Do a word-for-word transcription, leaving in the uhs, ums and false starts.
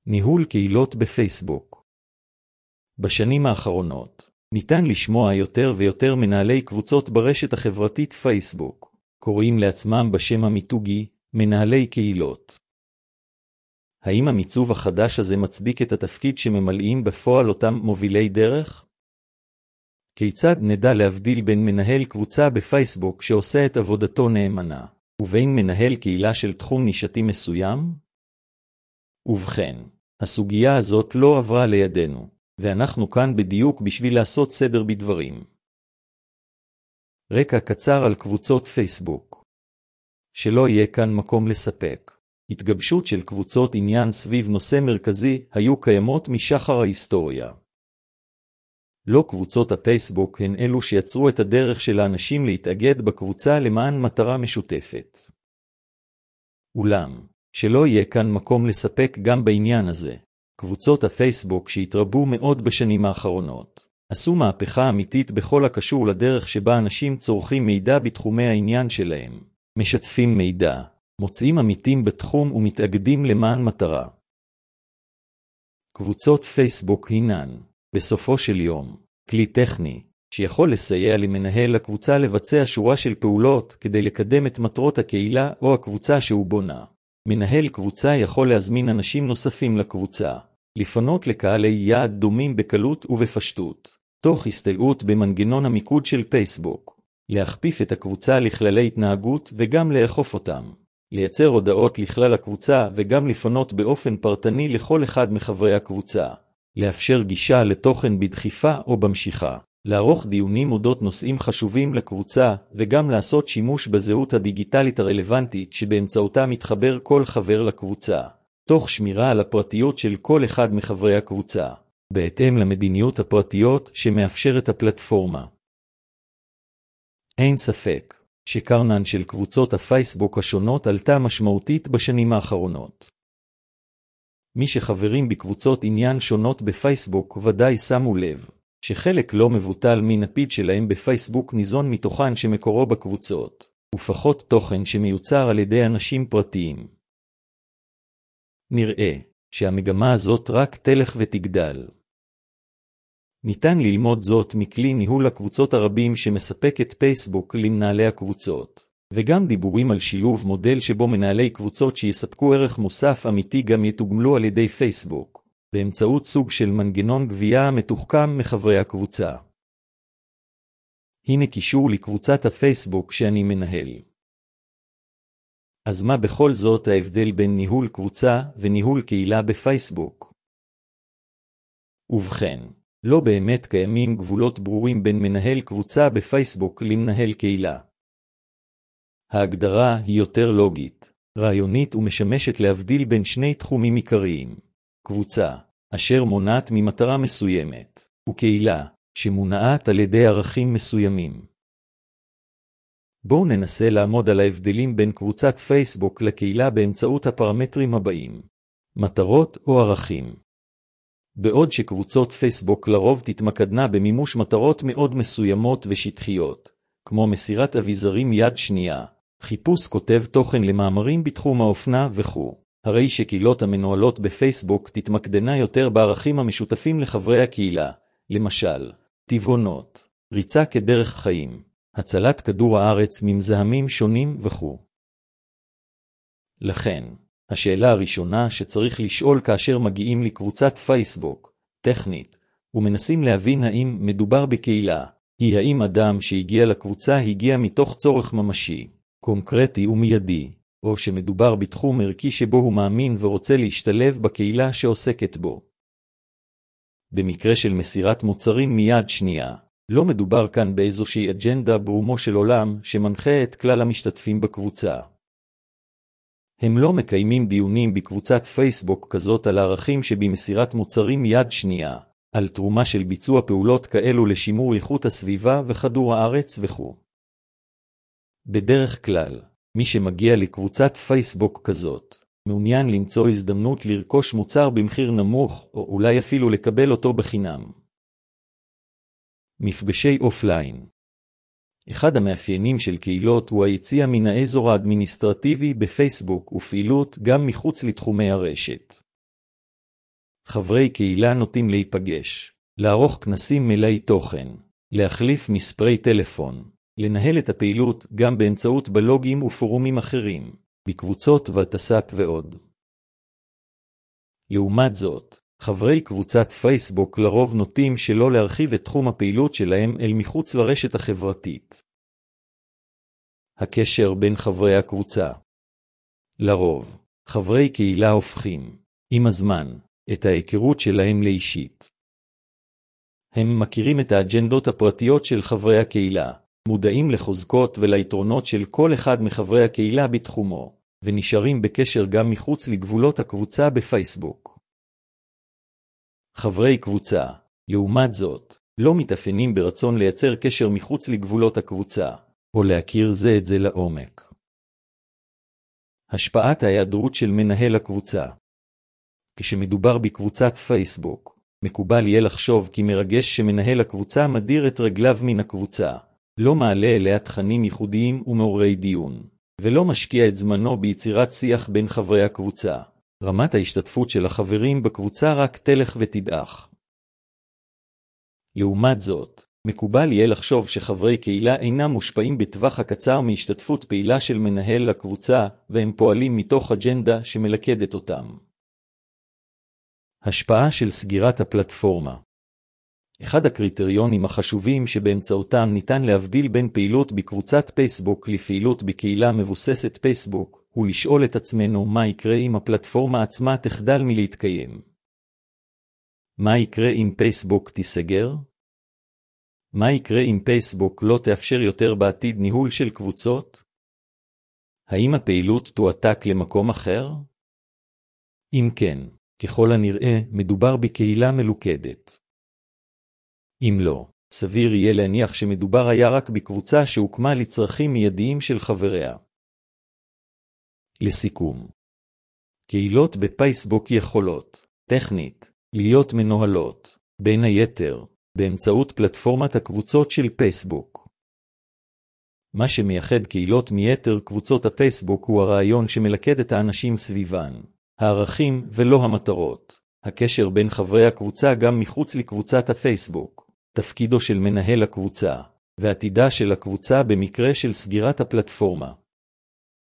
ניהול קהילות בפייסבוק. בשנים האחרונות, ניתן לשמוע יותר ויותר מנהלי קבוצות ברשת החברתית פייסבוק, קוראים לעצמם בשם המיתוגי, מנהלי קהילות. האם המיצוב החדש הזה מצדיק את התפקיד שממלאים בפועל אותם מובילי דרך? כיצד נדע להבדיל בין מנהל קבוצה בפייסבוק שעושה את עבודתו נאמנה, ובין מנהל קהילה של תחום נישתי מסוים? ובכן, הסוגיה הזאת לא עברה לידינו, ואנחנו כאן בדיוק בשביל לעשות סדר בדברים. רקע קצר על קבוצות פייסבוק. שלא יהיה כאן מקום לספק. התגבשות של קבוצות עניין סביב נושא מרכזי היו קיימות משחר ההיסטוריה. לא קבוצות הפייסבוק הן אלו שיצרו את הדרך של האנשים להתאגד בקבוצה למען מטרה משותפת. אולם, שלא יהיה כאן מקום לספק גם בעניין הזה. קבוצות הפייסבוק שהתרבו מאוד בשנים האחרונות, עשו מהפכה אמיתית בכל הקשור לדרך שבה אנשים צורכים מידע בתחומי העניין שלהם, משתפים מידע, מוצאים עמיתים בתחום ומתאגדים למען מטרה. קבוצות פייסבוק הינן, בסופו של יום, כלי טכני, שיכול לסייע למנהל הקבוצה לבצע שורה של פעולות כדי לקדם את מטרות הקהילה או הקבוצה שהוא בונה. מנהל קבוצה יכול להזמין אנשים נוספים לקבוצה, לפנות לקהלי יעד דומים בקלות ובפשטות, תוך הסתייעות במנגנון המיקוד של פייסבוק, להכפיף את הקבוצה לכללי התנהגות וגם לאכוף אותם, לייצר הודעות לכלל הקבוצה וגם לפנות באופן פרטני לכל אחד מחברי הקבוצה, לאפשר גישה לתוכן בדחיפה או במשיכה, לערוך דיונים אודות נושאים חשובים לקבוצה וגם לעשות שימוש בזהות הדיגיטלית הרלוונטית שבאמצעותה מתחבר כל חבר לקבוצה, תוך שמירה על הפרטיות של כל אחד מחברי הקבוצה, בהתאם למדיניות הפרטיות שמאפשרת הפלטפורמה. אין ספק שקרנן של קבוצות הפייסבוק השונות עלתה משמעותית בשנים האחרונות. מי שחברים בקבוצות עניין שונות בפייסבוק ודאי שמו לב, שחלק לא מבוטל מן הפיד שלהם בפייסבוק ניזון מתוכן שמקורו בקבוצות, ופחות תוכן שמיוצר על ידי אנשים פרטיים. נראה שהמגמה הזאת רק תלך ותגדל. ניתן ללמוד זאת מכלי ניהול הקבוצות הרבים שמספקת פייסבוק למנהלי הקבוצות, וגם דיבורים על שילוב מודל שבו מנהלי קבוצות שיספקו ערך מוסף אמיתי גם יתוגמלו על ידי פייסבוק, באמצעות סוג של מנגנון גבייה מתוחכם מחברי הקבוצה. הנה קישור לקבוצת הפייסבוק שאני מנהל. אז מה בכל זאת ההבדל בין ניהול קבוצה וניהול קהילה בפייסבוק? ובכן, לא באמת קיימים גבולות ברורים בין מנהל קבוצה בפייסבוק למנהל קהילה. ההגדרה היא יותר לוגית, רעיונית ומשמשת להבדיל בין שני תחומים עיקריים. קבוצה, אשר מונעת ממטרה מסוימת, וקהילה, שמונעת על ידי ערכים מסוימים. בואו ננסה לעמוד על ההבדלים בין קבוצת פייסבוק לקהילה באמצעות הפרמטרים הבאים. מטרות או ערכים. בעוד שקבוצות פייסבוק לרוב תתמקדנה במימוש מטרות מאוד מסוימות ושטחיות, כמו מסירת אביזרים יד שנייה, חיפוש כותב תוכן למאמרים בתחום האופנה וכו'. הרי שקהילות המנוהלות בפייסבוק תתמקדנה יותר בערכים המשותפים לחברי הקהילה, למשל, טבעונות, ריצה כדרך חיים, הצלת כדור הארץ ממזהמים שונים וכו'. לכן, השאלה הראשונה שצריך לשאול כאשר מגיעים לקבוצת פייסבוק, טכנית, ומנסים להבין האם מדובר בקהילה, היא האם אדם שהגיע לקבוצה הגיע מתוך צורך ממשי, קונקרטי ומיידי, או שמדובר בתחום ערכי שבו הוא מאמין ורוצה להשתלב בקהילה שעוסקת בו. במקרה של מסירת מוצרים מיד שנייה, לא מדובר כאן באיזושהי אג'נדה ברומו של עולם שמנחה את כלל המשתתפים בקבוצה. הם לא מקיימים דיונים בקבוצת פייסבוק כזאת על הערכים שבמסירת מוצרים מיד שנייה, על תרומה של ביצוע פעולות כאלו לשימור איכות הסביבה וכדור הארץ וכו'. בדרך כלל, מי שמגיע לקבוצת פייסבוק כזאת, מעוניין למצוא הזדמנות לרכוש מוצר במחיר נמוך, או אולי אפילו לקבל אותו בחינם. מפגשי אופליין. אחד המאפיינים של קהילות הוא היציאה מן האזור האדמיניסטרטיבי בפייסבוק ופעילות גם מחוץ לתחומי הרשת. חברי קהילה נוטים להיפגש, לערוך כנסים מלאי תוכן, להחליף מספרי טלפון, לנהל את הפעילות גם באמצעות בלוגים ופורומים אחרים, בקבוצות וואטסאפ ועוד. לעומת זאת, חברי קבוצת פייסבוק לרוב נוטים שלא להרחיב את תחום הפעילות שלהם אל מחוץ לרשת החברתית. הקשר בין חברי הקבוצה. לרוב, חברי קהילה הופכים, עם הזמן, את ההיכרות שלהם לאישית. הם מכירים את האג'נדות הפרטיות של חברי הקהילה, מודעים לחוזקות וליתרונות של כל אחד מחברי הקהילה בתחומו, ונשארים בקשר גם מחוץ לגבולות הקבוצה בפייסבוק. חברי קבוצה, לעומת זאת, לא מתאפיינים ברצון לייצר קשר מחוץ לגבולות הקבוצה, או להכיר זה את זה לעומק. השפעת ההיעדרות של מנהל הקבוצה. כשמדובר בקבוצת פייסבוק, מקובל יהיה לחשוב כי מרגש שמנהל הקבוצה מדיר את רגליו מן הקבוצה, לא מעלה אליה תכנים ייחודיים ומעוררי דיון, ולא משקיע את זמנו ביצירת שיח בין חברי הקבוצה. רמת ההשתתפות של החברים בקבוצה רק תלך ותדעך. לעומת זאת, מקובל יהיה לחשוב שחברי קהילה אינם מושפעים בטווח הקצר מהשתתפות פעילה של מנהל הקבוצה, והם פועלים מתוך אג'נדה שמלכדת אותם. השפעה של סגירת הפלטפורמה. אחד הקריטריונים החשובים שבאמצעותם ניתן להבדיל בין פעילות בקבוצת פייסבוק לפעילות בקהילה מבוססת פייסבוק, הוא לשאול את עצמנו מה יקרה אם הפלטפורמה עצמה תחדל מלהתקיים. מה יקרה אם פייסבוק תיסגר? מה יקרה אם פייסבוק לא תאפשר יותר בעתיד ניהול של קבוצות? האם הפעילות תועתק למקום אחר? אם כן, ככל הנראה מדובר בקהילה מלוכדת. אם לא, סביר יהיה להניח שמדובר היה רק בקבוצה שהוקמה לצרכים מיידיים של חבריה. לסיכום, קהילות בפייסבוק יכולות, טכנית, להיות מנוהלות, בין היתר, באמצעות פלטפורמת הקבוצות של פייסבוק. מה שמייחד קהילות מיתר קבוצות הפייסבוק הוא הרעיון שמלכד את האנשים סביבן, הערכים ולא המטרות, הקשר בין חברי הקבוצה גם מחוץ לקבוצת הפייסבוק, תפקידו של מנהל הקבוצה, ועתידה של הקבוצה במקרה של סגירת הפלטפורמה.